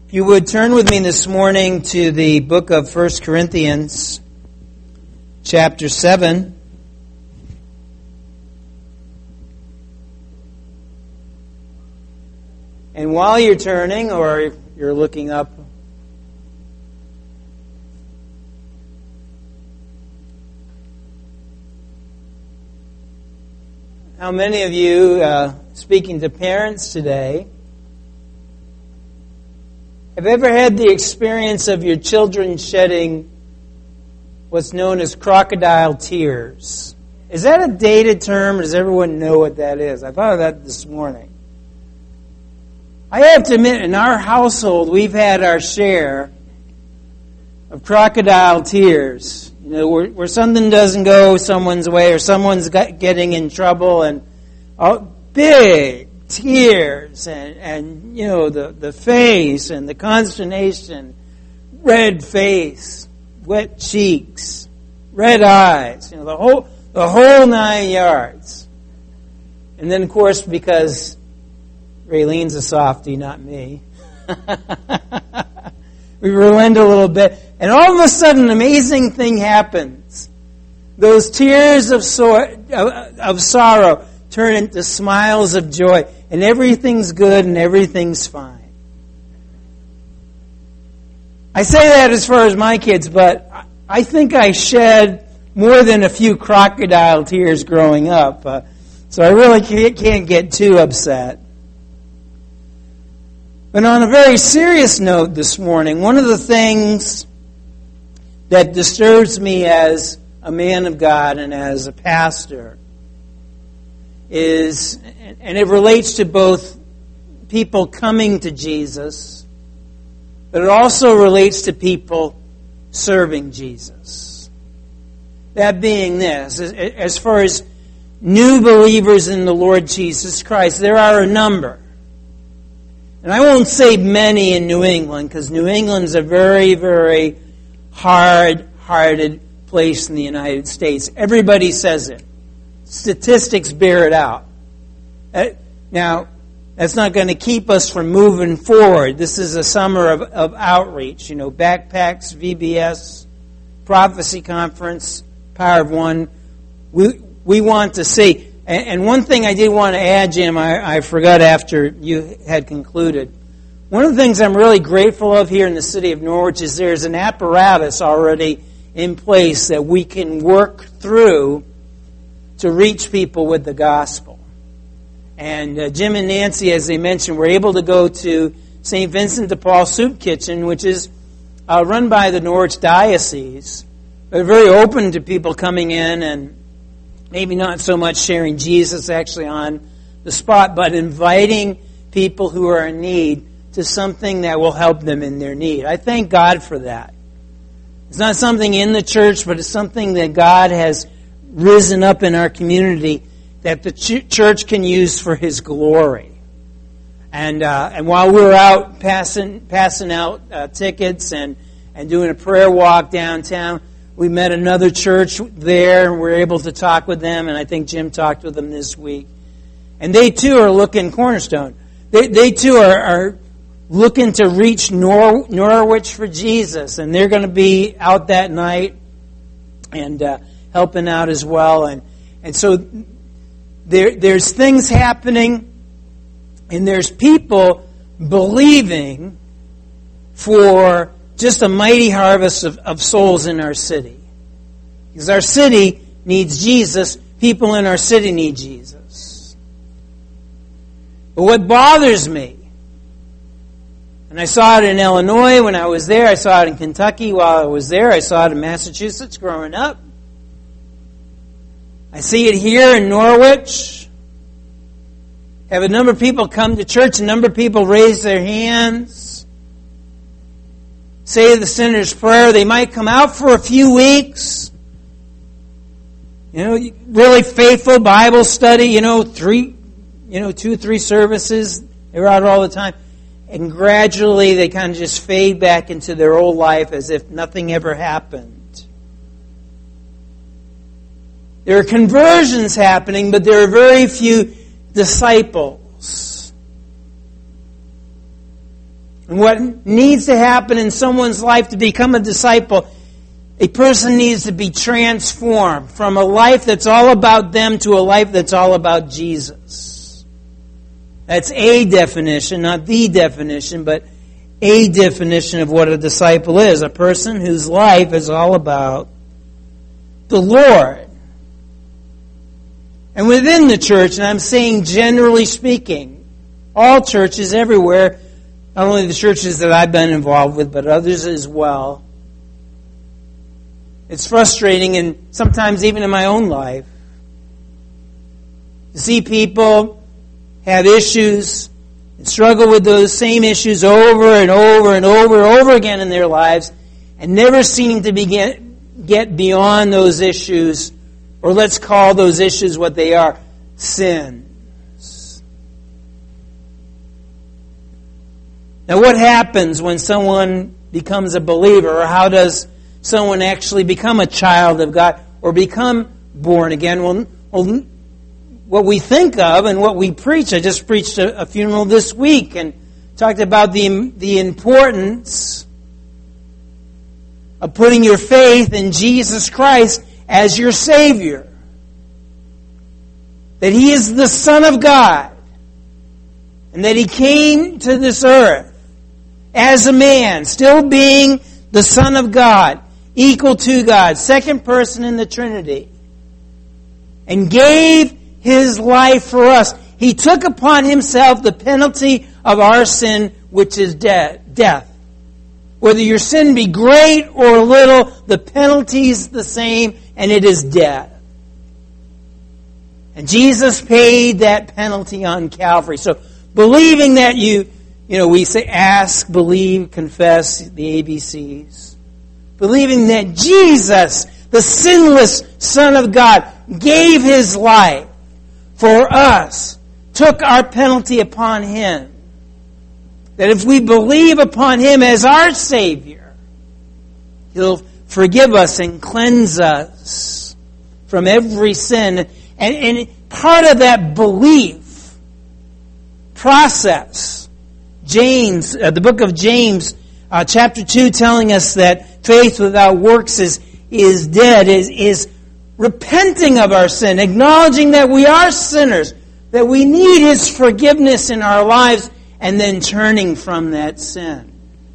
If you would turn with me this morning to the book of 1 Corinthians, chapter 7. And while you're turning, or if you're looking up, how many of you, speaking to parents today, have ever had the experience of your children shedding what's known as crocodile tears? Is that a dated term? Does everyone know what that is? I thought of that this morning. I have to admit, in our household, we've had our share of crocodile tears. You know, where something doesn't go someone's way, or someone's getting in trouble, and big tears, and you know, the face and the consternation, red face, wet cheeks, red eyes, you know, the whole 9 yards. And then, of course, because Raylene's a softie, not me, we relent a little bit, and all of a sudden, an amazing thing happens. Those tears of sorrow turn into smiles of joy, and everything's good and everything's fine. I say that as far as my kids, but I think I shed more than a few crocodile tears growing up, so I really can't get too upset. But on a very serious note this morning, one of the things that disturbs me as a man of God and as a pastor is, and it relates to both people coming to Jesus, but it also relates to people serving Jesus. That being this, as far as new believers in the Lord Jesus Christ, there are a number. And I won't say many in New England, because New England's a very, very hard-hearted place in the United States. Everybody says it. Statistics bear it out. Now, that's not going to keep us from moving forward. This is a summer of outreach. You know, backpacks, VBS, prophecy conference, Power of One. We want to see. And one thing I did want to add, Jim, I forgot after you had concluded. One of the things I'm really grateful of here in the city of Norwich is there's an apparatus already in place that we can work through to reach people with the gospel. And Jim and Nancy, as they mentioned, were able to go to St. Vincent de Paul Soup Kitchen, which is run by the Norwich Diocese. They're very open to people coming in and maybe not so much sharing Jesus actually on the spot, but inviting people who are in need to something that will help them in their need. I thank God for that. It's not something in the church, but it's something that God has risen up in our community that the church can use for His glory. And while we were out passing out tickets and doing a prayer walk downtown, we met another church there, and we were able to talk with them, and I think Jim talked with them this week. And they too are looking, Cornerstone, they too are looking to reach Norwich for Jesus, and they're going to be out that night and helping out as well. And so there's things happening, and there's people believing for just a mighty harvest of souls in our city. Because our city needs Jesus. People in our city need Jesus. But what bothers me, and I saw it in Illinois when I was there, I saw it in Kentucky while I was there, I saw it in Massachusetts growing up, I see it here in Norwich. Have a number of people come to church, a number of people raise their hands, say the sinner's prayer. They might come out for a few weeks. You know, really faithful Bible study, 2-3 services. They were out all the time. And gradually they kind of just fade back into their old life as if nothing ever happened. There are conversions happening, but there are very few disciples. And what needs to happen in someone's life to become a disciple, a person needs to be transformed from a life that's all about them to a life that's all about Jesus. That's a definition, not the definition, but a definition of what a disciple is. A person whose life is all about the Lord. And within the church, and I'm saying generally speaking, all churches everywhere, not only the churches that I've been involved with, but others as well. It's frustrating, and sometimes even in my own life, to see people have issues and struggle with those same issues over and over and over again in their lives, and never seem to get beyond those issues, or let's call those issues what they are, sin. Now, what happens when someone becomes a believer, or how does someone actually become a child of God or become born again? Well, what we think of and what we preach, I just preached a funeral this week and talked about the importance of putting your faith in Jesus Christ as your Savior. That He is the Son of God, and that He came to this earth as a man, still being the Son of God, equal to God, second person in the Trinity, and gave His life for us. He took upon Himself the penalty of our sin, which is death. Whether your sin be great or little, the penalty is the same, and it is death. And Jesus paid that penalty on Calvary. So, believing that we say ask, believe, confess, the ABCs. Believing that Jesus, the sinless Son of God, gave His life for us, took our penalty upon Him. That if we believe upon Him as our Savior, He'll forgive us and cleanse us from every sin. And part of that belief process, James, the book of James, chapter 2, telling us that faith without works is dead, is repenting of our sin, acknowledging that we are sinners, that we need His forgiveness in our lives, and then turning from that sin.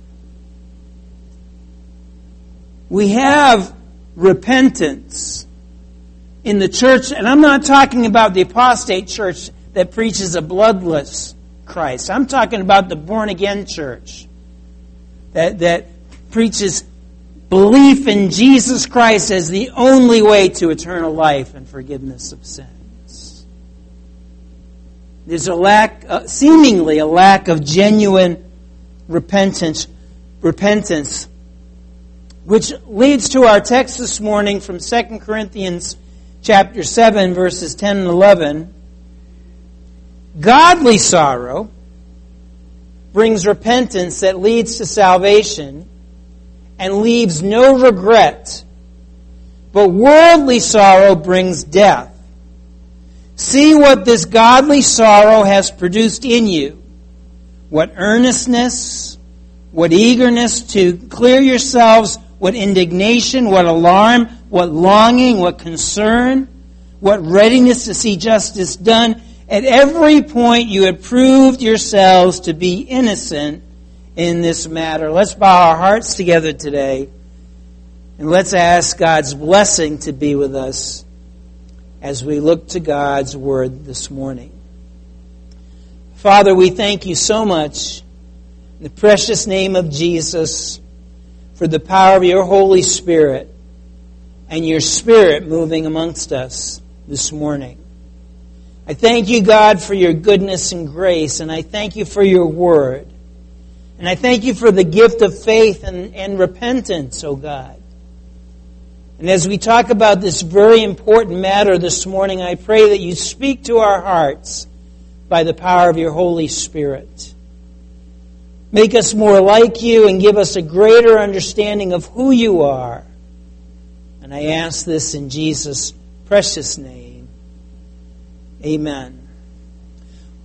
We have repentance in the church, and I'm not talking about the apostate church that preaches a bloodless Christ. I'm talking about the born-again church that preaches belief in Jesus Christ as the only way to eternal life and forgiveness of sins. There's seemingly a lack of genuine repentance, which leads to our text this morning from 2 Corinthians chapter 7, verses 10 and 11. Godly sorrow brings repentance that leads to salvation and leaves no regret, but worldly sorrow brings death. See what this godly sorrow has produced in you, what earnestness, what eagerness to clear yourselves, what indignation, what alarm, what longing, what concern, what readiness to see justice done. At every point you have proved yourselves to be innocent in this matter. Let's bow our hearts together today, and let's ask God's blessing to be with us as we look to God's Word this morning. Father, we thank You so much in the precious name of Jesus for the power of Your Holy Spirit and Your Spirit moving amongst us this morning. I thank You, God, for Your goodness and grace, and I thank You for Your Word. And I thank You for the gift of faith and repentance, O God. And as we talk about this very important matter this morning, I pray that You speak to our hearts by the power of Your Holy Spirit. Make us more like You and give us a greater understanding of who You are. And I ask this in Jesus' precious name. Amen.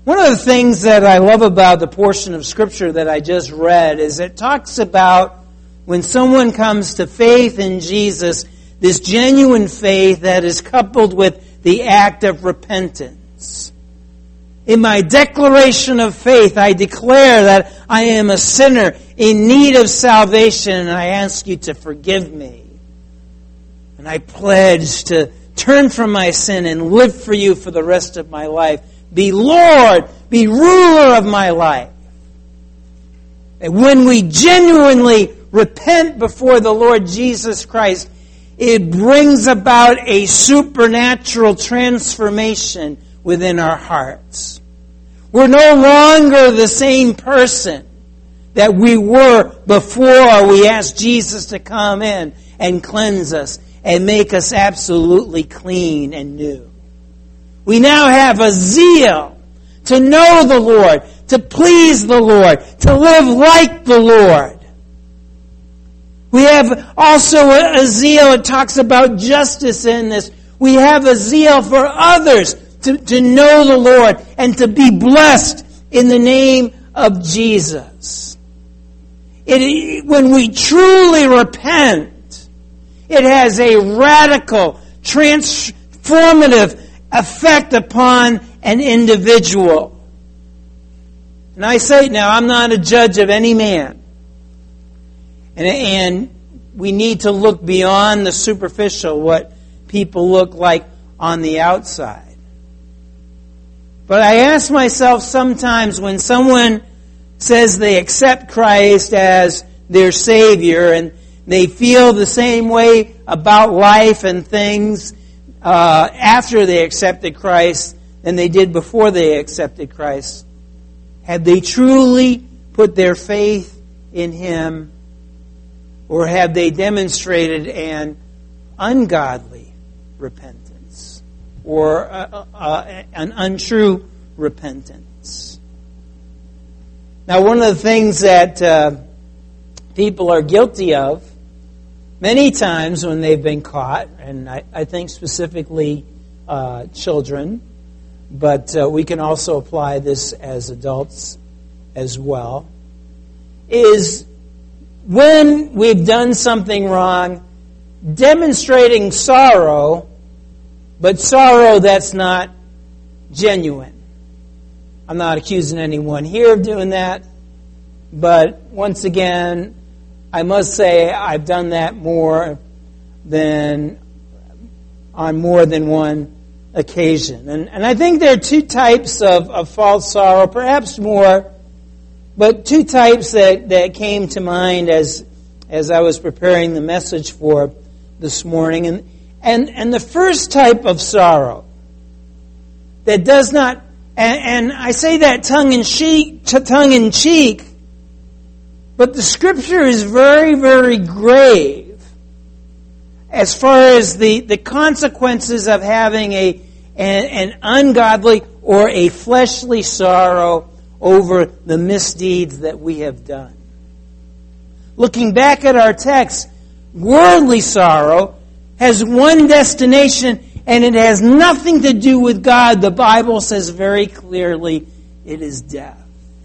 One of the things that I love about the portion of Scripture that I just read is it talks about when someone comes to faith in Jesus, this genuine faith that is coupled with the act of repentance. In my declaration of faith, I declare that I am a sinner in need of salvation, and I ask you to forgive me. And I pledge to turn from my sin and live for you for the rest of my life. Be Lord, be ruler of my life. And when we genuinely repent before the Lord Jesus Christ, it brings about a supernatural transformation within our hearts. We're no longer the same person that we were before we asked Jesus to come in and cleanse us and make us absolutely clean and new. We now have a zeal to know the Lord, to please the Lord, to live like the Lord. We have also a zeal, it talks about justice in this. We have a zeal for others to know the Lord and to be blessed in the name of Jesus. When we truly repent, it has a radical, transformative effect upon an individual. And I say now, I'm not a judge of any man. And we need to look beyond the superficial, what people look like on the outside. But I ask myself sometimes when someone says they accept Christ as their Savior and they feel the same way about life and things after they accepted Christ than they did before they accepted Christ. Have they truly put their faith in Him, or have they demonstrated an ungodly repentance or an untrue repentance? Now, one of the things that people are guilty of many times when they've been caught, and I think specifically children, but we can also apply this as adults as well, is when we've done something wrong, demonstrating sorrow, but sorrow that's not genuine. I'm not accusing anyone here of doing that, but once again, I must say I've done that more than on more than one occasion. And I think there are two types of false sorrow, perhaps more, but two types that came to mind as I was preparing the message for this morning. And the first type of sorrow that does not, and I say that tongue in cheek, but the Scripture is very, very grave as far as the consequences of having an ungodly or a fleshly sorrow over the misdeeds that we have done. Looking back at our text, worldly sorrow has one destination, and it has nothing to do with God. The Bible says very clearly it is death.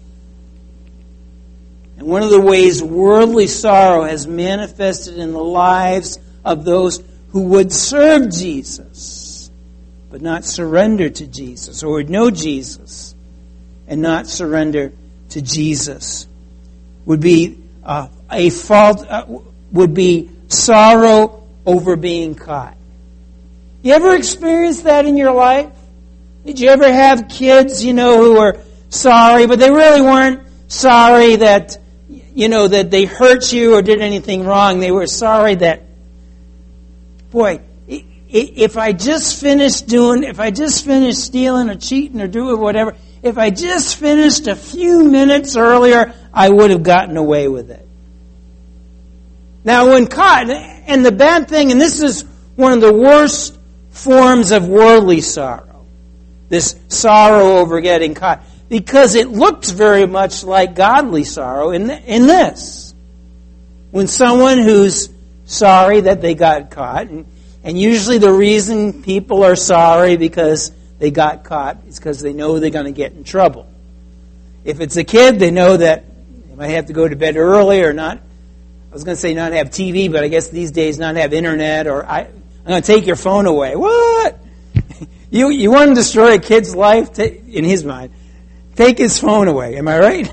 And one of the ways worldly sorrow has manifested in the lives of those who would serve Jesus, but not surrender to Jesus, or would know Jesus and not surrender to Jesus, would be would be sorrow over being caught. You ever experienced that in your life? Did you ever have kids, who were sorry, but they really weren't sorry that that they hurt you or did anything wrong? They were sorry that, boy, if I just finished stealing or cheating or doing whatever, if I just finished a few minutes earlier, I would have gotten away with it. Now, when caught, and the bad thing, and this is one of the worst forms of worldly sorrow, this sorrow over getting caught, because it looks very much like godly sorrow in this. When someone who's sorry that they got caught, and usually the reason people are sorry because they got caught, it's because they know they're going to get in trouble. If it's a kid, they know that they might have to go to bed early or not. I was going to say not have TV, but I guess these days not have internet, or I'm going to take your phone away. What? You want to destroy a kid's life? In his mind, take his phone away. Am I right?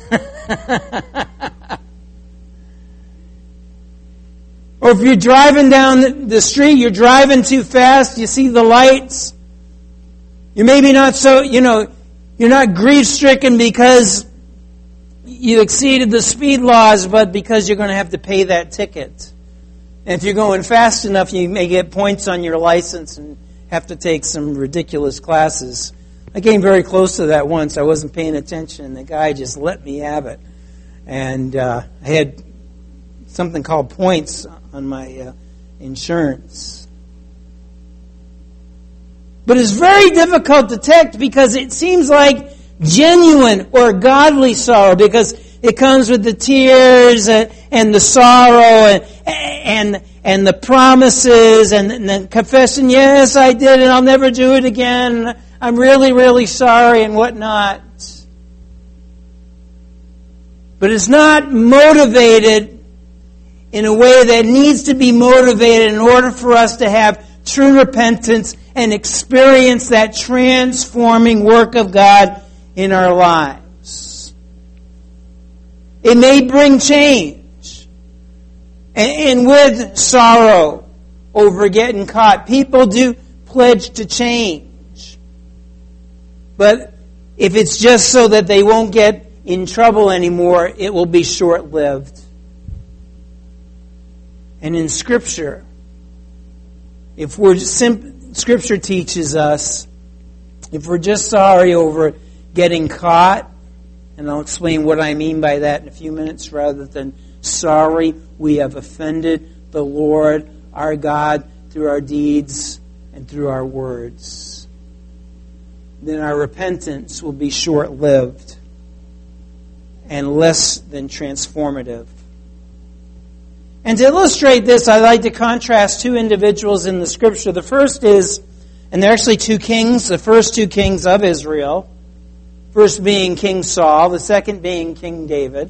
Or if you're driving down the street, you're driving too fast, you see the lights. You're maybe not so, you're not grief-stricken because you exceeded the speed laws, but because you're going to have to pay that ticket. And if you're going fast enough, you may get points on your license and have to take some ridiculous classes. I came very close to that once. I wasn't paying attention, and the guy just let me have it. And I had something called points on my insurance. But it's very difficult to detect because it seems like genuine or godly sorrow, because it comes with the tears and the sorrow and the promises and the confession, yes, I did and I'll never do it again. I'm really, really sorry and whatnot. But it's not motivated in a way that needs to be motivated in order for us to have true repentance and experience that transforming work of God in our lives. It may bring change. And with sorrow over getting caught, people do pledge to change. But if it's just so that they won't get in trouble anymore, it will be short-lived. And in Scripture, Scripture teaches us, if we're just sorry over getting caught, and I'll explain what I mean by that in a few minutes, rather than sorry we have offended the Lord our God through our deeds and through our words, then our repentance will be short-lived and less than transformative. And to illustrate this, I'd like to contrast two individuals in the Scripture. The first is, and they're actually two kings, the first two kings of Israel. First being King Saul, the second being King David.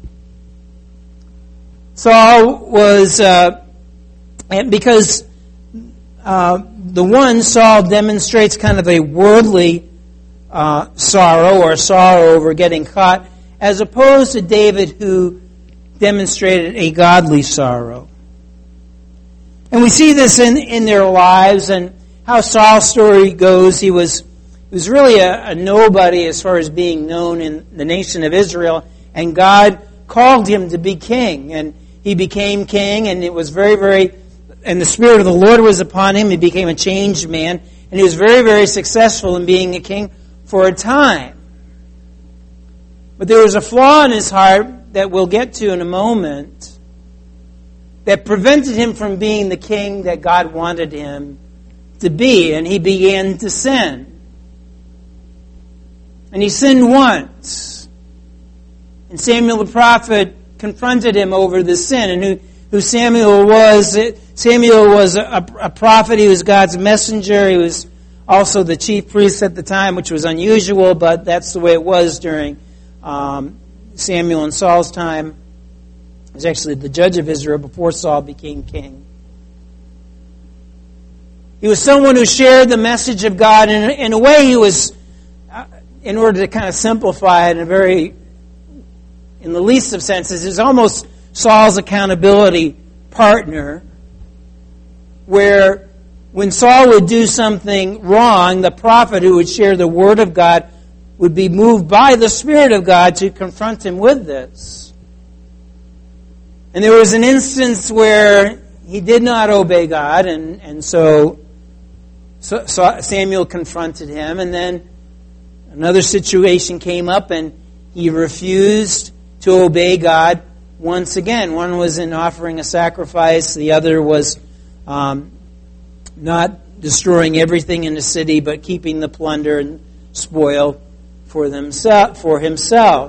Saul was, because the one, Saul, demonstrates kind of a worldly sorrow or sorrow over getting caught, as opposed to David, who demonstrated a godly sorrow. And we see this in their lives, and how Saul's story goes. He was really a nobody as far as being known in the nation of Israel, and God called him to be king, and he became king, and it was very, very, and the Spirit of the Lord was upon him. He became a changed man, and he was very, very successful in being a king for a time. But there was a flaw in his heart that we'll get to in a moment that prevented him from being the king that God wanted him to be, and he began to sin. And he sinned once. And Samuel the prophet confronted him over the sin. And who Samuel was? Samuel was a prophet. He was God's messenger. He was also the chief priest at the time, which was unusual, but that's the way it was during Samuel and Saul's time. He was actually the judge of Israel before Saul became king. He was someone who shared the message of God. And in a way, he was, in order to kind of simplify it in the least of senses, is almost Saul's accountability partner, where when Saul would do something wrong, the prophet who would share the word of God would be moved by the Spirit of God to confront him with this. And there was an instance where he did not obey God, and so Samuel confronted him, and then another situation came up, and he refused to obey God once again. One was in offering a sacrifice. The other was not destroying everything in the city, but keeping the plunder and spoil for himself.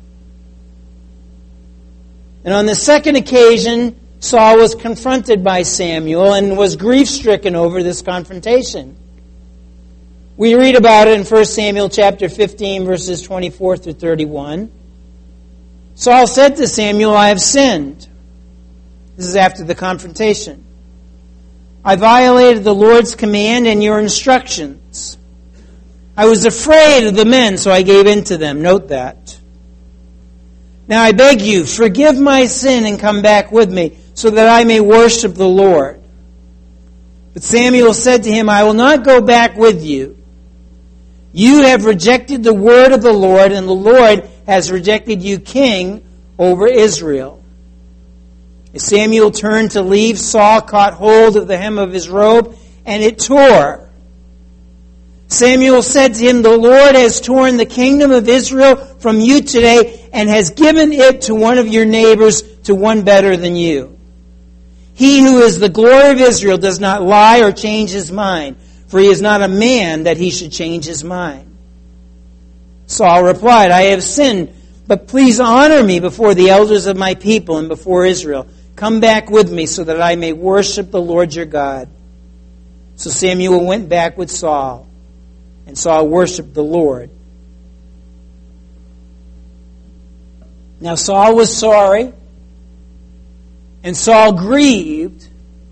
And on the second occasion, Saul was confronted by Samuel and was grief-stricken over this confrontation. We read about it in 1 Samuel chapter 15, verses 24 through 31. Saul said to Samuel, I have sinned. This is after the confrontation. I violated the Lord's command and your instructions. I was afraid of the men, so I gave in to them. Note that. Now I beg you, forgive my sin and come back with me, so that I may worship the Lord. But Samuel said to him, I will not go back with you. You have rejected the word of the Lord, and the Lord has rejected you king over Israel. As Samuel turned to leave, Saul caught hold of the hem of his robe, and it tore. Samuel said to him, the Lord has torn the kingdom of Israel from you today, and has given it to one of your neighbors, to one better than you. He who is the glory of Israel does not lie or change his mind, for he is not a man that he should change his mind. Saul replied, I have sinned, but please honor me before the elders of my people and before Israel. Come back with me so that I may worship the Lord your God. So Samuel went back with Saul, and Saul worshiped the Lord. Now Saul was sorry, and Saul grieved,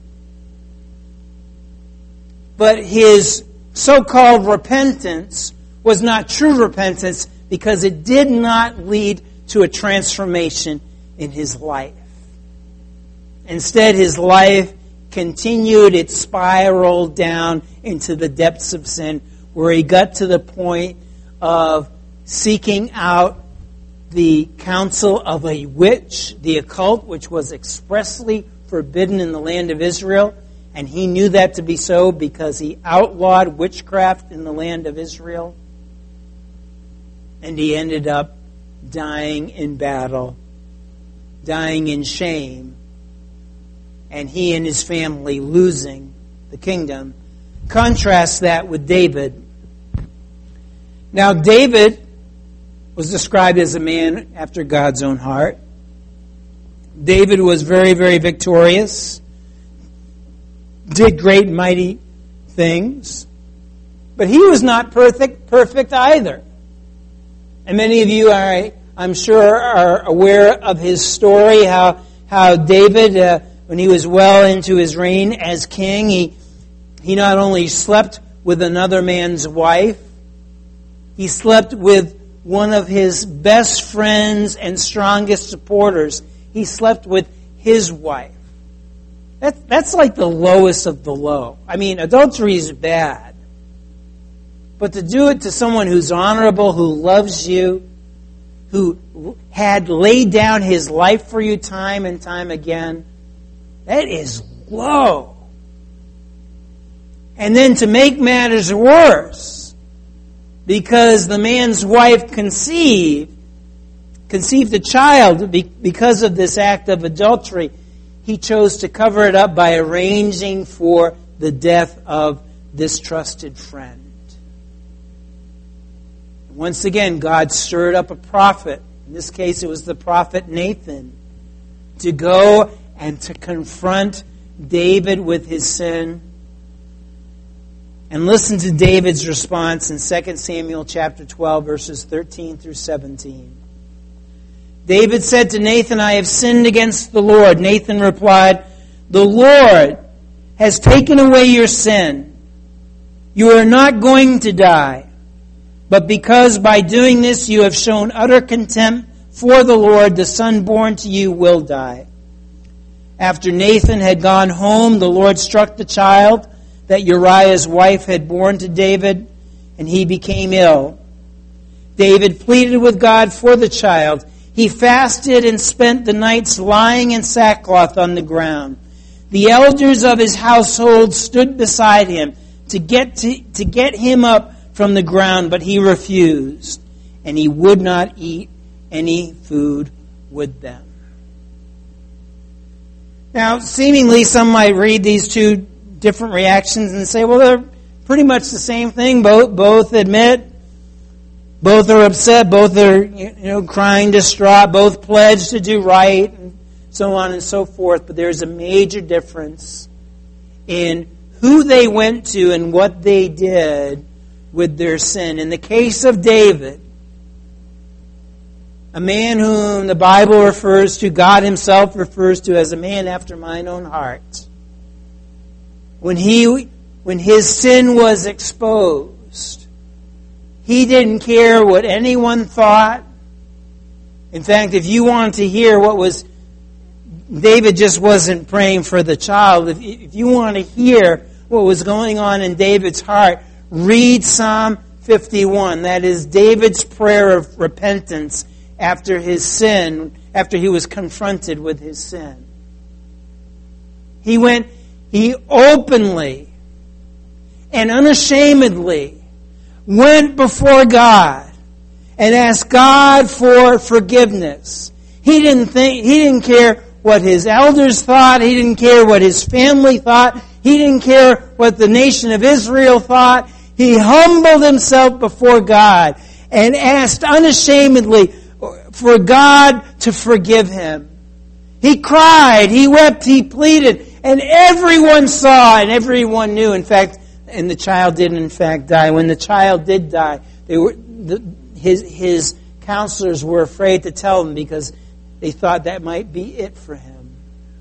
but his so-called repentance was not true repentance because it did not lead to a transformation in his life. Instead, his life continued, it spiraled down into the depths of sin, where he got to the point of seeking out the counsel of a witch, the occult, which was expressly forbidden in the land of Israel. And he knew that to be so because he outlawed witchcraft in the land of Israel. And he ended up dying in battle, dying in shame, and he and his family losing the kingdom. Contrast that with David. Now, David was described as a man after God's own heart. David was very, very victorious, did great, mighty things, but he was not perfect either. And many of you are, I'm sure, are aware of his story, how David, when he was well into his reign as king, he not only slept with another man's wife, he slept with one of his best friends and strongest supporters. He slept with his wife. That's like the lowest of the low. I mean, adultery is bad. But to do it to someone who's honorable, who loves you, who had laid down his life for you time and time again, that is low. And then to make matters worse, because the man's wife conceived a child because of this act of adultery, he chose to cover it up by arranging for the death of this trusted friend. Once again, God stirred up a prophet. In this case, it was the prophet Nathan, to go and to confront David with his sin. And listen to David's response in 2 Samuel chapter 12, verses 13 through 17. David said to Nathan, I have sinned against the Lord. Nathan replied, the Lord has taken away your sin. You are not going to die. But because by doing this you have shown utter contempt for the Lord, the son born to you will die. After Nathan had gone home, the Lord struck the child that Uriah's wife had borne to David, and he became ill. David pleaded with God for the child. He fasted and spent the nights lying in sackcloth on the ground. The elders of his household stood beside him to get him up from the ground, but he refused, and he would not eat any food with them. Now, seemingly some might read these two different reactions and say, well, they're pretty much the same thing. Both admit, both are upset, both are crying distraught, both pledge to do right, and so on and so forth. But there's a major difference in who they went to and what they did with their sin. In the case of David, a man whom the Bible refers to, God himself refers to as a man after mine own heart, when his sin was exposed, he didn't care what anyone thought. In fact, if you want to hear what was, David just wasn't praying for the child. If you want to hear what was going on in David's heart, read Psalm 51. That is David's prayer of repentance after his sin, after he was confronted with his sin. He openly and unashamedly went before God and asked God for forgiveness. He didn't care what his elders thought. He didn't care what his family thought. He didn't care what the nation of Israel thought. He humbled himself before God and asked unashamedly for God to forgive him. He cried, he wept, he pleaded, and everyone saw and everyone knew. In fact, and the child did in fact die. When the child did die, his counselors were afraid to tell him because they thought that might be it for him.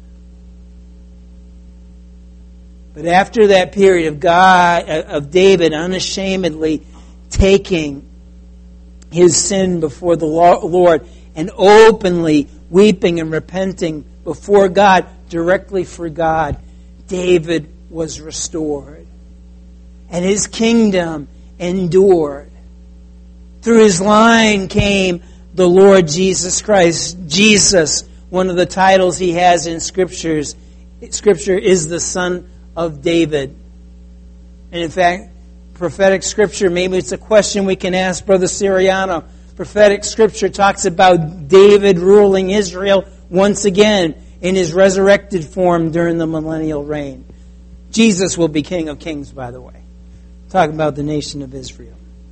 But after that period of David unashamedly taking his sin before the Lord and openly weeping and repenting before God, directly for God, David was restored. And his kingdom endured. Through his line came the Lord Jesus Christ. Jesus, one of the titles he has in Scripture is the Son of David. And in fact, prophetic Scripture, maybe it's a question we can ask Brother Siriano. Prophetic Scripture talks about David ruling Israel once again in his resurrected form during the millennial reign. Jesus will be King of Kings, by the way. Talking about the nation of Israel.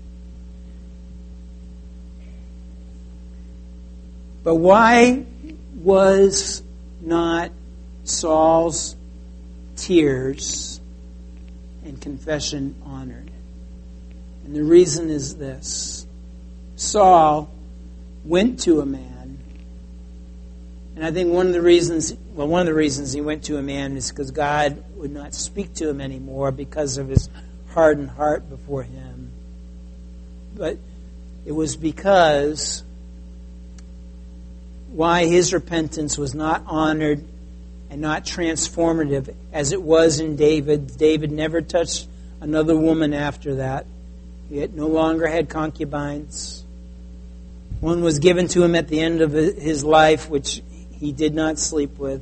But why was not Saul's tears and confession honored? And the reason is this. Saul went to a man, and I think one of the reasons he went to a man is because God would not speak to him anymore because of his hardened heart before him. But it was because why his repentance was not honored and not transformative as it was in David. David never touched another woman after that. He no longer had concubines. One was given to him at the end of his life, which he did not sleep with.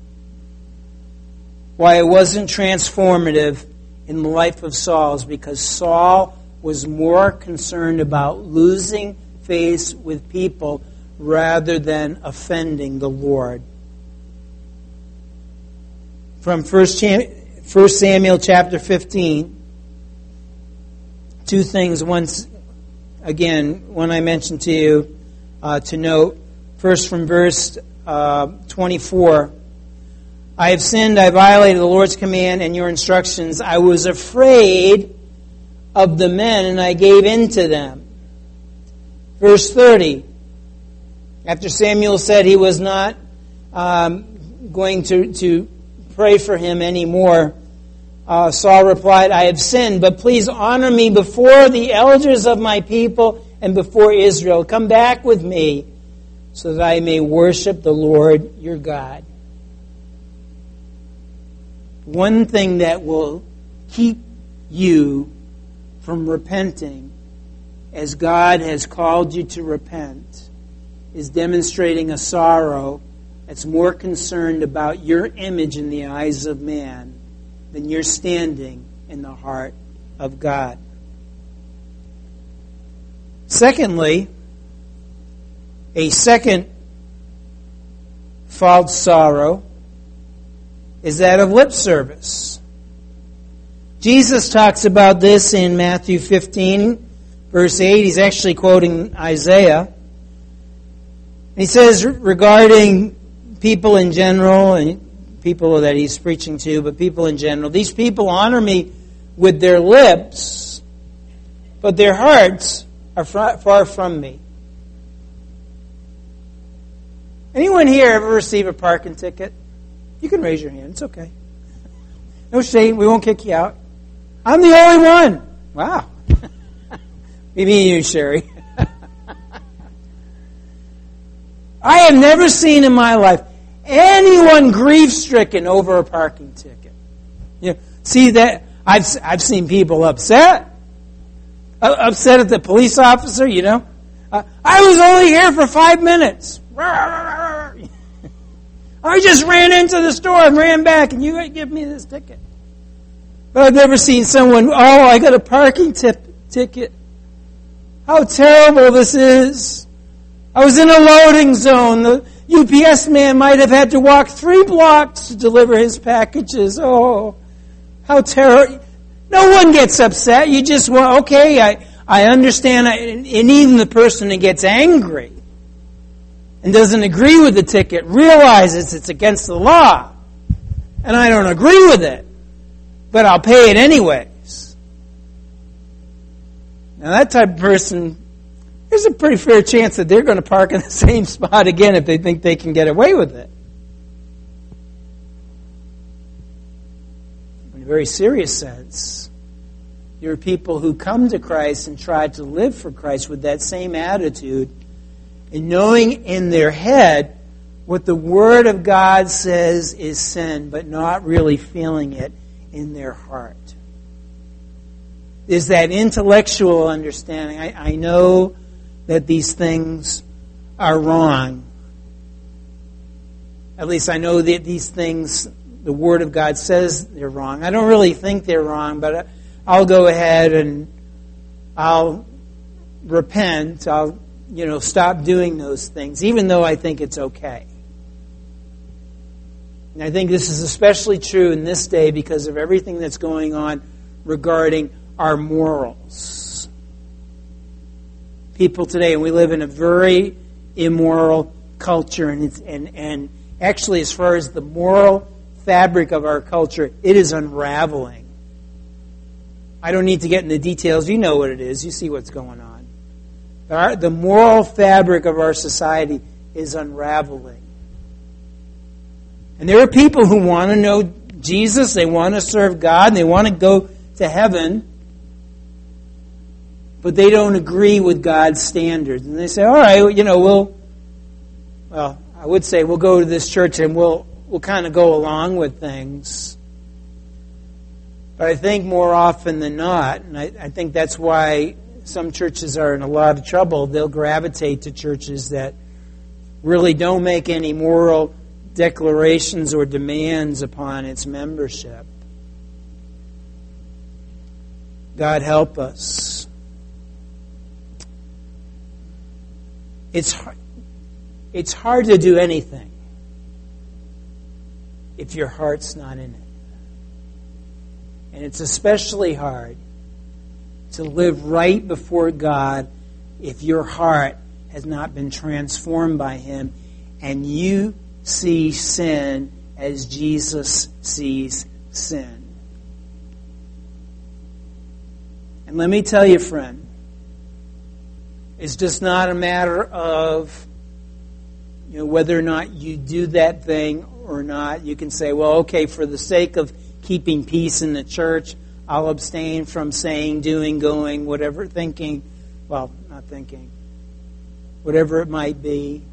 Why it wasn't transformative in the life of Saul is because Saul was more concerned about losing face with people rather than offending the Lord. From 1 Samuel chapter 15, two things. One I mentioned to you to note. First from verse 24. I have sinned, I violated the Lord's command and your instructions. I was afraid of the men and I gave in to them. Verse 30. After Samuel said he was not going to pray for him anymore, Saul replied, I have sinned, but please honor me before the elders of my people and before Israel. Come back with me so that I may worship the Lord your God. One thing that will keep you from repenting as God has called you to repent is demonstrating a sorrow that's more concerned about your image in the eyes of man than your standing in the heart of God. Secondly, a second false sorrow is that of lip service. Jesus talks about this in Matthew 15, verse 8. He's actually quoting Isaiah. He says regarding people in general, and people that he's preaching to, but people in general, these people honor me with their lips, but their hearts are far from me. Anyone here ever receive a parking ticket? You can raise your hand. It's okay. No shame. We won't kick you out. I'm the only one. Wow. Maybe you, Sherry. I have never seen in my life anyone grief-stricken over a parking ticket. You know, see that? I've seen people upset at the police officer. You know, I was only here for 5 minutes. I just ran into the store and ran back, and you give me this ticket. But I've never seen someone, I got a parking ticket. How terrible this is. I was in a loading zone. The UPS man might have had to walk 3 blocks to deliver his packages. Oh, how terrible. No one gets upset. You just want, okay, I understand. And even the person that gets angry and doesn't agree with the ticket realizes it's against the law. And I don't agree with it. But I'll pay it anyways. Now that type of person, there's a pretty fair chance that they're going to park in the same spot again if they think they can get away with it. In a very serious sense, there are people who come to Christ and try to live for Christ with that same attitude, and knowing in their head what the Word of God says is sin, but not really feeling it in their heart. Is that intellectual understanding. I know that these things are wrong. At least I know that these things, the Word of God says they're wrong. I don't really think they're wrong, but I'll go ahead and I'll repent. I'll, stop doing those things, even though I think it's okay. And I think this is especially true in this day because of everything that's going on regarding our morals. People today, and we live in a very immoral culture, and actually as far as the moral fabric of our culture, it is unraveling. I don't need to get into details. You know what it is. You see what's going on. The moral fabric of our society is unraveling. And there are people who want to know Jesus, they want to serve God, and they want to go to heaven, but they don't agree with God's standards. And they say, all right, I would say we'll go to this church and we'll kind of go along with things. But I think more often than not, and I think that's why some churches are in a lot of trouble, they'll gravitate to churches that really don't make any moral declarations or demands upon its membership. God help us. It's hard to do anything if your heart's not in it. And it's especially hard to live right before God if your heart has not been transformed by Him and you see sin as Jesus sees sin. And let me tell you, friend, it's just not a matter of whether or not you do that thing or not. You can say, well, okay, for the sake of keeping peace in the church, I'll abstain from saying, doing, going, whatever, thinking. Well, not thinking. Whatever it might be.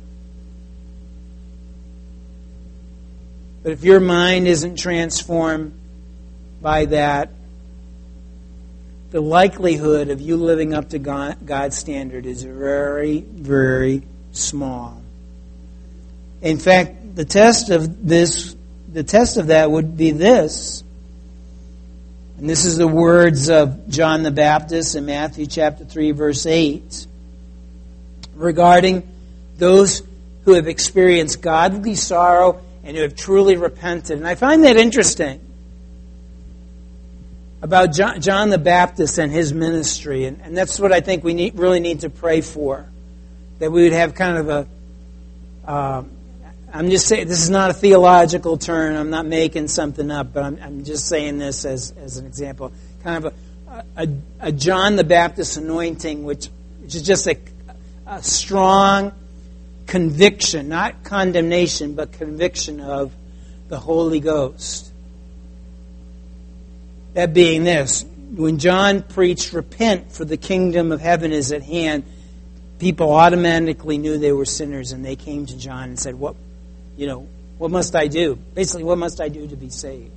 But if your mind isn't transformed by that, the likelihood of you living up to God's standard is very, very small. In fact, the test of that would be this. And this is the words of John the Baptist in Matthew chapter 3, verse 8, regarding those who have experienced godly sorrow and who have truly repented. And I find that interesting about John the Baptist and his ministry. And that's what I think we really need to pray for. That we would have kind of I'm just saying, this is not a theological term. I'm not making something up, but I'm just saying this as an example. Kind of a John the Baptist anointing, which is just a strong conviction, not condemnation, but conviction of the Holy Ghost. That being this, when John preached, "Repent, for the kingdom of heaven is at hand," people automatically knew they were sinners, and they came to John and said, "What must I do?" Basically, what must I do to be saved?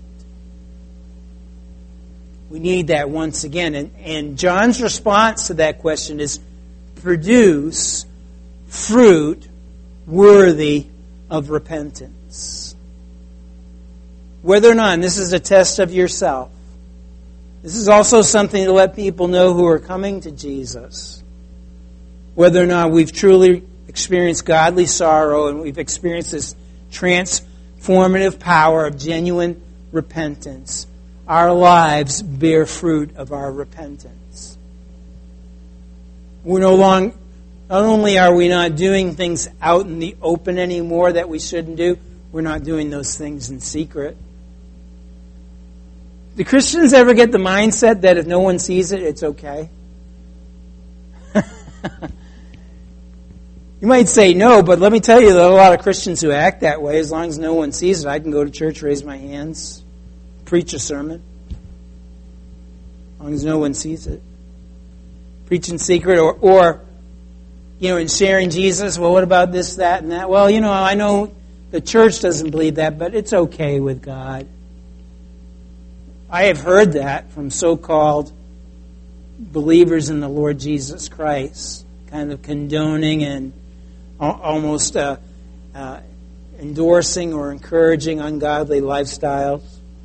We need that once again. And John's response to that question is, produce fruit worthy of repentance. Whether or not, and this is a test of yourself, this is also something to let people know who are coming to Jesus, whether or not we've truly experienced godly sorrow and we've experienced this transformative power of genuine repentance. Our lives bear fruit of our repentance. We're not only are we not doing things out in the open anymore that we shouldn't do, we're not doing those things in secret. Do Christians ever get the mindset that if no one sees it, it's okay? You might say no, but let me tell you, there are a lot of Christians who act that way. As long as no one sees it, I can go to church, raise my hands, preach a sermon. As long as no one sees it. Preach in secret or in sharing Jesus. Well, what about this, that, and that? Well, I know the church doesn't believe that, but it's okay with God. I have heard that from so-called believers in the Lord Jesus Christ, kind of condoning and almost endorsing or encouraging ungodly lifestyles.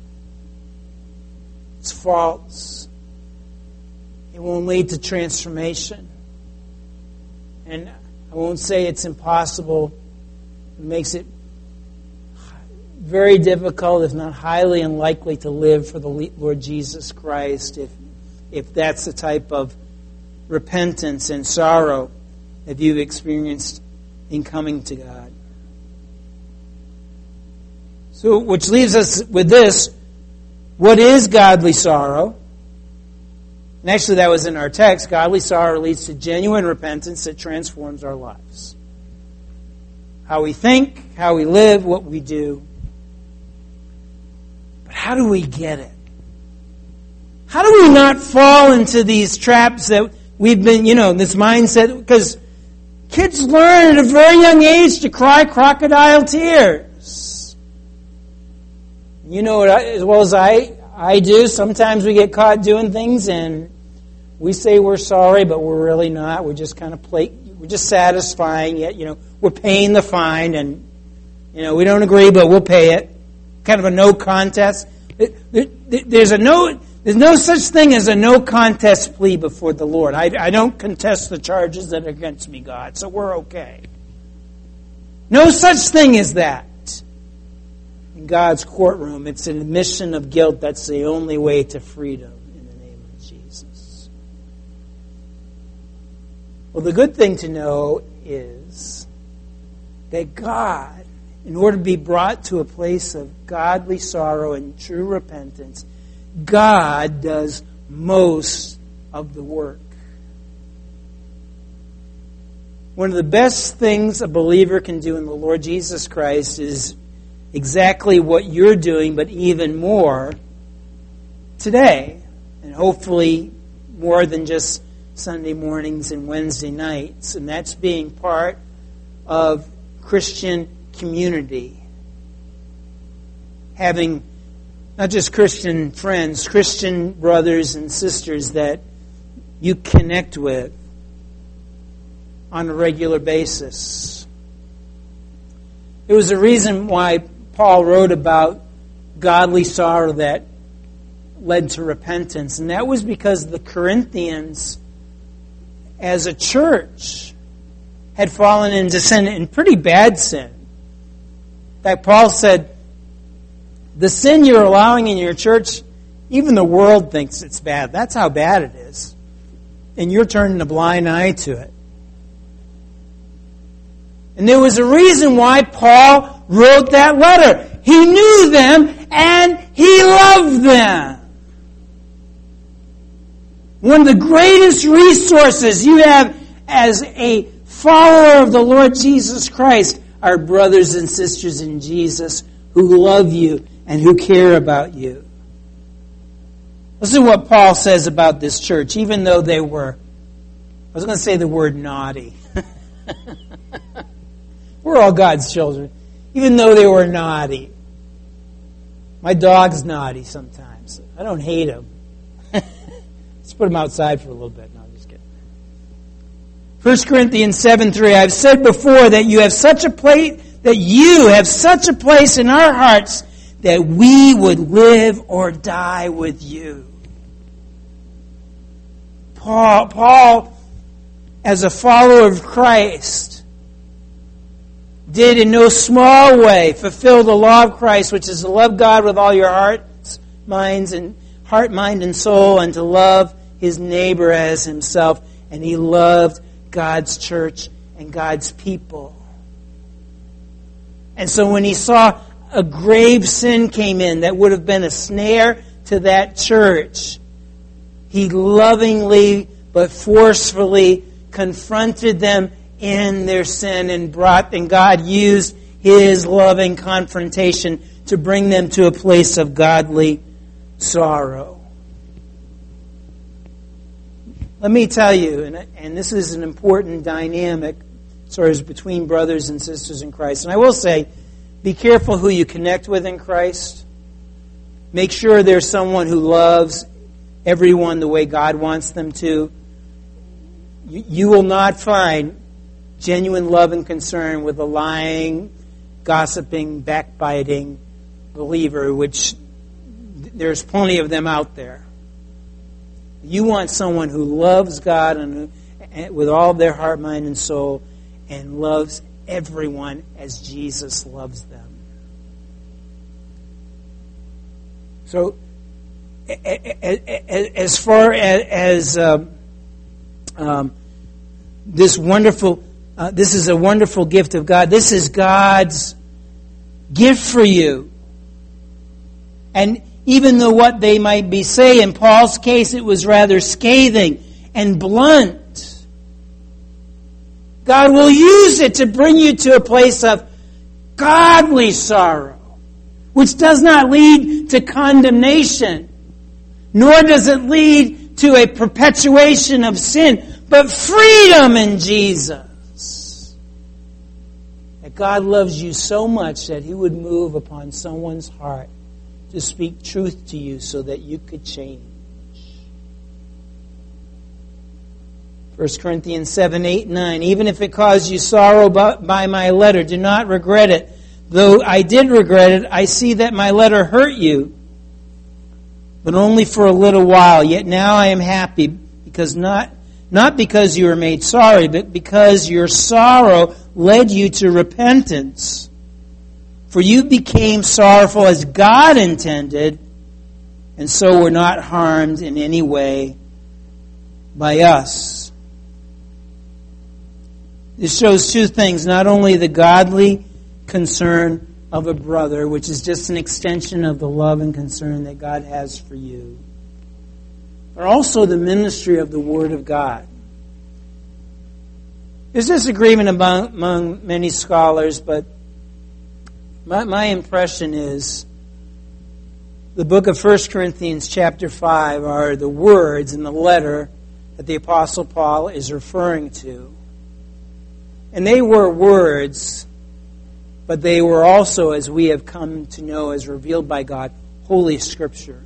It's false. It won't lead to transformation. And I won't say it's impossible. It makes it very difficult, if not highly unlikely, to live for the Lord Jesus Christ if that's the type of repentance and sorrow that you've experienced in coming to God. So, which leaves us with this: what is godly sorrow? And actually that was in our text. Godly sorrow leads to genuine repentance that transforms our lives. How we think, how we live, what we do. But how do we get it? How do we not fall into these traps that we've been, this mindset? Because kids learn at a very young age to cry crocodile tears. You know it as well as I do. Sometimes we get caught doing things and we say we're sorry, but we're really not. We're just kind of we're just satisfying it. We're paying the fine, and we don't agree, but we'll pay it. Kind of a no contest. There's no such thing as a no contest plea before the Lord. I don't contest the charges that are against me, God, so we're okay. No such thing as that. In God's courtroom, it's an admission of guilt. That's the only way to freedom in the name of Jesus. Well, the good thing to know is that God, in order to be brought to a place of godly sorrow and true repentance, God does most of the work. One of the best things a believer can do in the Lord Jesus Christ is exactly what you're doing, but even more today, and hopefully more than just Sunday mornings and Wednesday nights, and that's being part of Christian community. Having not just Christian friends, Christian brothers and sisters that you connect with on a regular basis. There was a reason why Paul wrote about godly sorrow that led to repentance, and that was because the Corinthians, as a church, had fallen into sin, in pretty bad sin. In fact, Paul said, the sin you're allowing in your church, even the world thinks it's bad. That's how bad it is. And you're turning a blind eye to it. And there was a reason why Paul wrote that letter. He knew them and he loved them. One of the greatest resources you have as a follower of the Lord Jesus Christ are brothers and sisters in Jesus who love you and who care about you. Listen to what Paul says about this church, even though they were, I was going to say the word naughty. We're all God's children. Even though they were naughty. My dog's naughty sometimes. I don't hate him. Let's put him outside for a little bit. No, I'm just kidding. 1 Corinthians 7:3. I've said before that you have such a place in our hearts that we would live or die with you. Paul, as a follower of Christ, did in no small way fulfill the law of Christ, which is to love God with all your heart, mind, and soul, and to love his neighbor as himself. And he loved God's church and God's people. And so when he saw a grave sin came in that would have been a snare to that church, he lovingly but forcefully confronted them in their sin and God used his loving confrontation to bring them to a place of godly sorrow. Let me tell you, and this is an important dynamic between brothers and sisters in Christ. And I will say, be careful who you connect with in Christ. Make sure there's someone who loves everyone the way God wants them to. You will not find genuine love and concern with a lying, gossiping, backbiting believer, which there's plenty of them out there. You want someone who loves God and with all of their heart, mind, and soul, and loves everyone as Jesus loves them. So, as far as this wonderful, this is a wonderful gift of God. This is God's gift for you. And even though what they might be saying, in Paul's case, it was rather scathing and blunt, God will use it to bring you to a place of godly sorrow, which does not lead to condemnation, nor does it lead to a perpetuation of sin, but freedom in Jesus. That God loves you so much that He would move upon someone's heart to speak truth to you so that you could change. 1 Corinthians 7, 8, 9. Even if it caused you sorrow by my letter, do not regret it. Though I did regret it, I see that my letter hurt you, but only for a little while. Yet now I am happy, because not because you were made sorry, but because your sorrow led you to repentance. For you became sorrowful as God intended, and so were not harmed in any way by us. This shows two things. Not only the godly concern of a brother, which is just an extension of the love and concern that God has for you, but also the ministry of the Word of God. There's disagreement among many scholars, but my impression is the book of 1 Corinthians chapter 5 are the words in the letter that the Apostle Paul is referring to. And they were words, but they were also, as we have come to know, as revealed by God, Holy Scripture.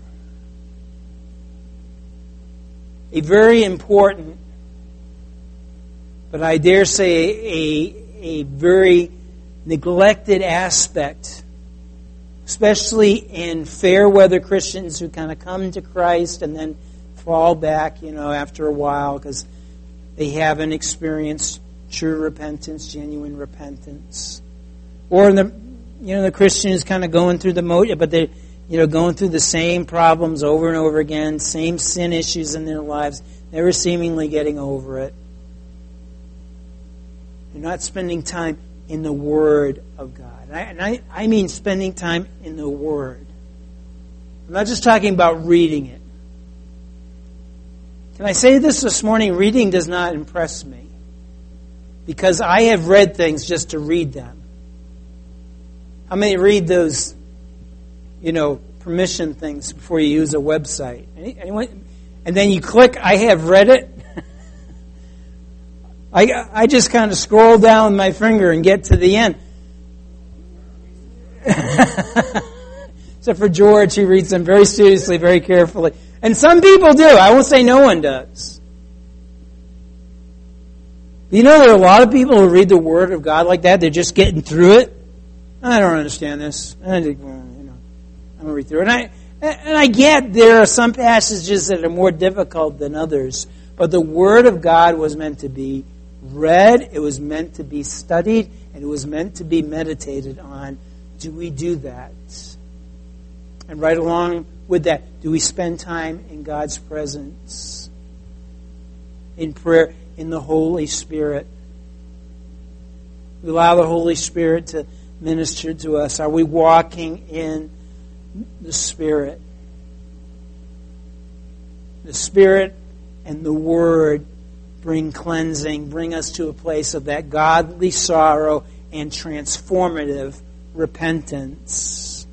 A very important, but I dare say a very neglected aspect, especially in fair weather Christians who kind of come to Christ and then fall back, after a while because they haven't experienced true repentance, genuine repentance. Or the Christian is kind of going through the motion, but they're going through the same problems over and over again, same sin issues in their lives, never seemingly getting over it. They're not spending time in the Word of God. And I mean spending time in the Word. I'm not just talking about reading it. Can I say this morning? Reading does not impress me. Because I have read things just to read them. How many read those, permission things before you use a website? Anyone? And then you click, I have read it. I just kind of scroll down with my finger and get to the end. Except for George, he reads them very seriously, very carefully. And some people do. I won't say no one does. There are a lot of people who read the Word of God like that. They're just getting through it. I don't understand this. I'm going to read through it. And I get there are some passages that are more difficult than others. But the Word of God was meant to be read. It was meant to be studied. And it was meant to be meditated on. Do we do that? And right along with that, do we spend time in God's presence? In prayer? In the Holy Spirit. We allow the Holy Spirit to minister to us. Are we walking in the Spirit? The Spirit and the Word bring cleansing, bring us to a place of that godly sorrow and transformative repentance.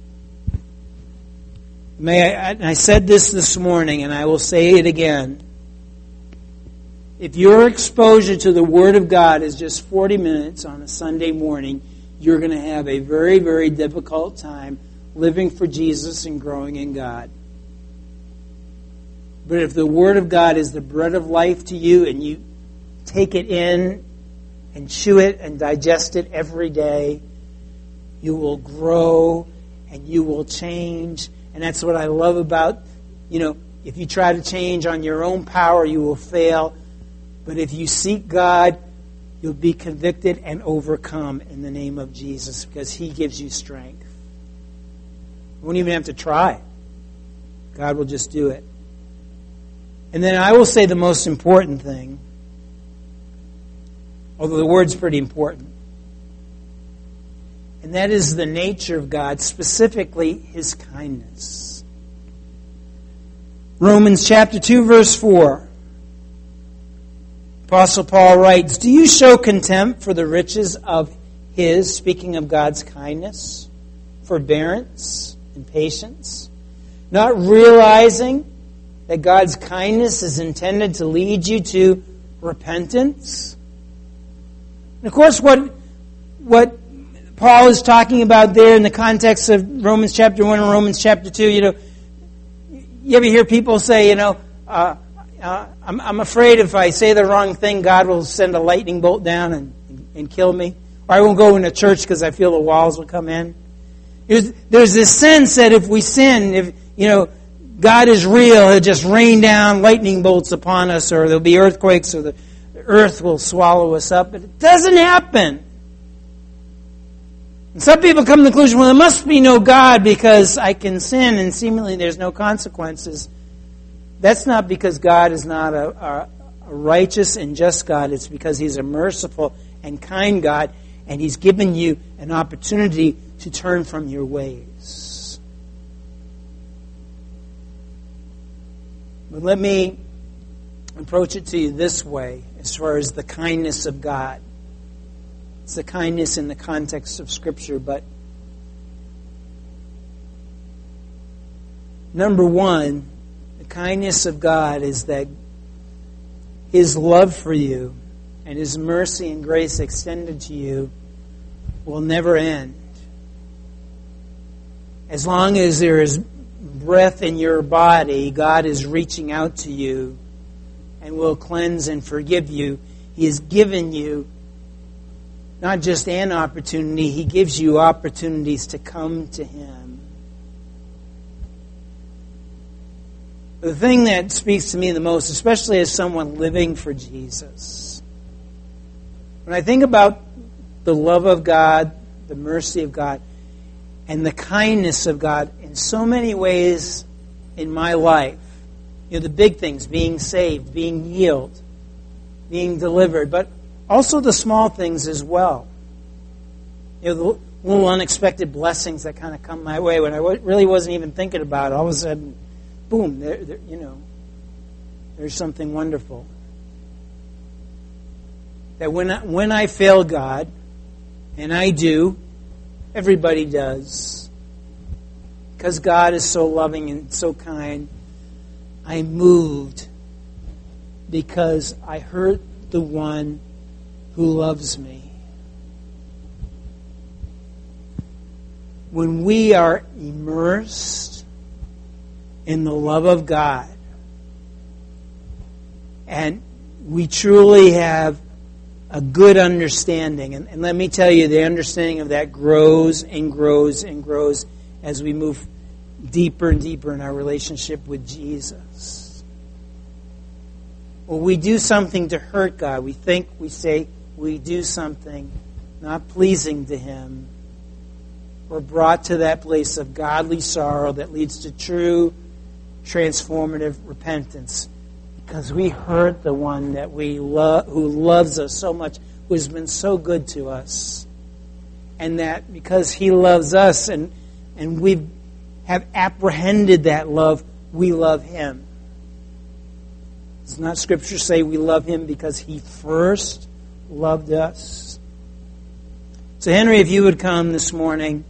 I said this morning, and I will say it again. If your exposure to the Word of God is just 40 minutes on a Sunday morning, you're going to have a very, very difficult time living for Jesus and growing in God. But if the Word of God is the bread of life to you and you take it in and chew it and digest it every day, you will grow and you will change. And that's what I love about, if you try to change on your own power, you will fail. But if you seek God, you'll be convicted and overcome in the name of Jesus because He gives you strength. You won't even have to try. God will just do it. And then I will say the most important thing, although the word's pretty important, and that is the nature of God, specifically His kindness. Romans chapter 2, verse 4. Apostle Paul writes, "Do you show contempt for the riches of His," speaking of God's kindness, "forbearance and patience, not realizing that God's kindness is intended to lead you to repentance?" And of course, what Paul is talking about there in the context of Romans chapter 1 and Romans chapter 2, you ever hear people say, I'm afraid if I say the wrong thing, God will send a lightning bolt down and kill me. Or I won't go into church because I feel the walls will come in. There's this sense that if we sin, if God is real, He'll just rain down lightning bolts upon us, or there'll be earthquakes, or the earth will swallow us up. But it doesn't happen. And some people come to the conclusion, well, there must be no God because I can sin and seemingly there's no consequences. That's not because God is not a righteous and just God. It's because He's a merciful and kind God, and He's given you an opportunity to turn from your ways. But let me approach it to you this way as far as the kindness of God. It's the kindness in the context of Scripture, but number one, the kindness of God is that His love for you and His mercy and grace extended to you will never end. As long as there is breath in your body, God is reaching out to you and will cleanse and forgive you. He has given you not just an opportunity, He gives you opportunities to come to Him. The thing that speaks to me the most, especially as someone living for Jesus, when I think about the love of God, the mercy of God, and the kindness of God in so many ways in my life, the big things, being saved, being healed, being delivered, but also the small things as well. The little unexpected blessings that kind of come my way when I really wasn't even thinking about it. All of a sudden, boom, they're there's something wonderful. That when I fail God, and I do, everybody does, because God is so loving and so kind, I'm moved because I hurt the one who loves me. When we are immersed in the love of God, and we truly have a good understanding, and let me tell you, the understanding of that grows and grows and grows as we move deeper and deeper in our relationship with Jesus. When we do something to hurt God, we think, we say, we do something not pleasing to Him, we're brought to that place of godly sorrow that leads to true transformative repentance. Because we hurt the one that we love, who loves us so much, who has been so good to us. And that because He loves us and we have apprehended that love, we love Him. Does not Scripture say we love Him because He first loved us? So Henry, if you would come this morning.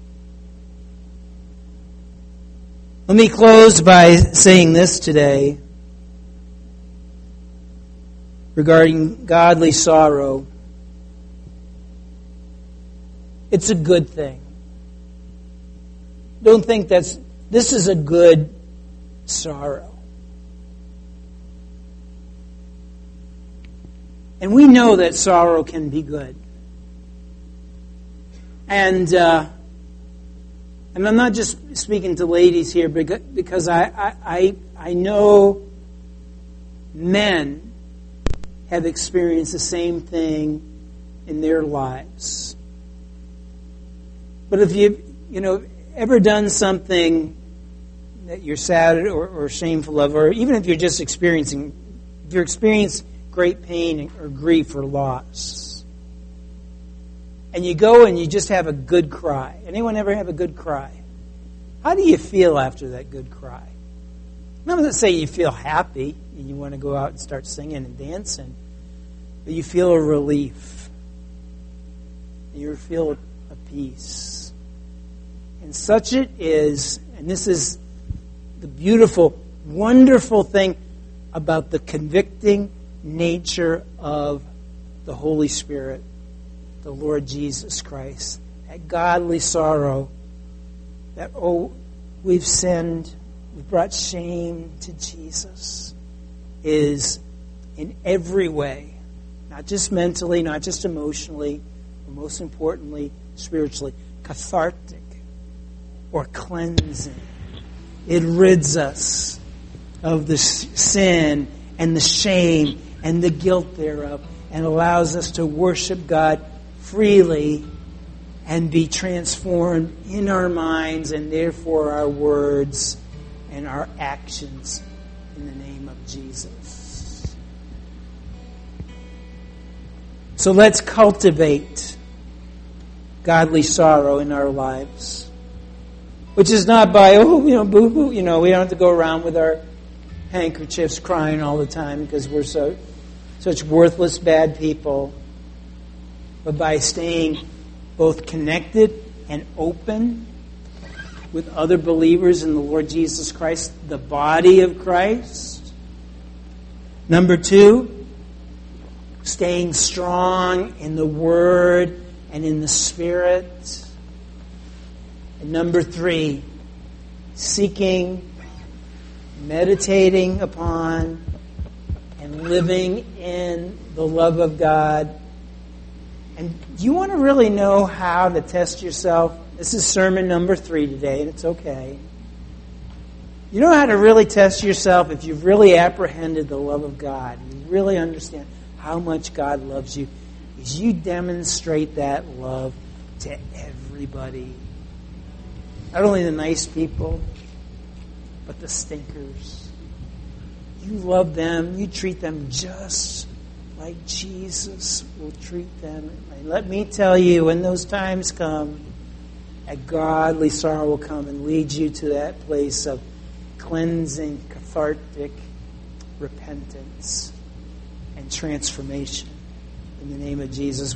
Let me close by saying this today regarding godly sorrow. It's a good thing. Don't think this is a good sorrow. And we know that sorrow can be good. And I'm not just speaking to ladies here because I know men have experienced the same thing in their lives. But if you've ever done something that you're sad or shameful of, or even if you're just experiencing great pain or grief or loss, and you go and you just have a good cry. Anyone ever have a good cry? How do you feel after that good cry? I'm not going to say you feel happy and you want to go out and start singing and dancing, but you feel a relief. You feel a peace. And such it is, and this is the beautiful, wonderful thing about the convicting nature of the Holy Spirit, the Lord Jesus Christ. That godly sorrow, that, we've sinned, we've brought shame to Jesus, is in every way, not just mentally, not just emotionally, but most importantly, spiritually, cathartic or cleansing. It rids us of the sin and the shame and the guilt thereof, and allows us to worship God freely and be transformed in our minds and therefore our words and our actions in the name of Jesus. So let's cultivate godly sorrow in our lives, which is not by, boo-hoo, we don't have to go around with our handkerchiefs crying all the time because we're such worthless, bad people, but by staying both connected and open with other believers in the Lord Jesus Christ, the body of Christ. Number 2, staying strong in the Word and in the Spirit. And number 3, seeking, meditating upon, and living in the love of God. And do you want to really know how to test yourself? This is sermon number 3 today, and it's okay. You know how to really test yourself if you've really apprehended the love of God. You really understand how much God loves you. Is you demonstrate that love to everybody. Not only the nice people, but the stinkers. You love them. You treat them just like Jesus will treat them. And let me tell you, when those times come, a godly sorrow will come and lead you to that place of cleansing, cathartic repentance and transformation. In the name of Jesus.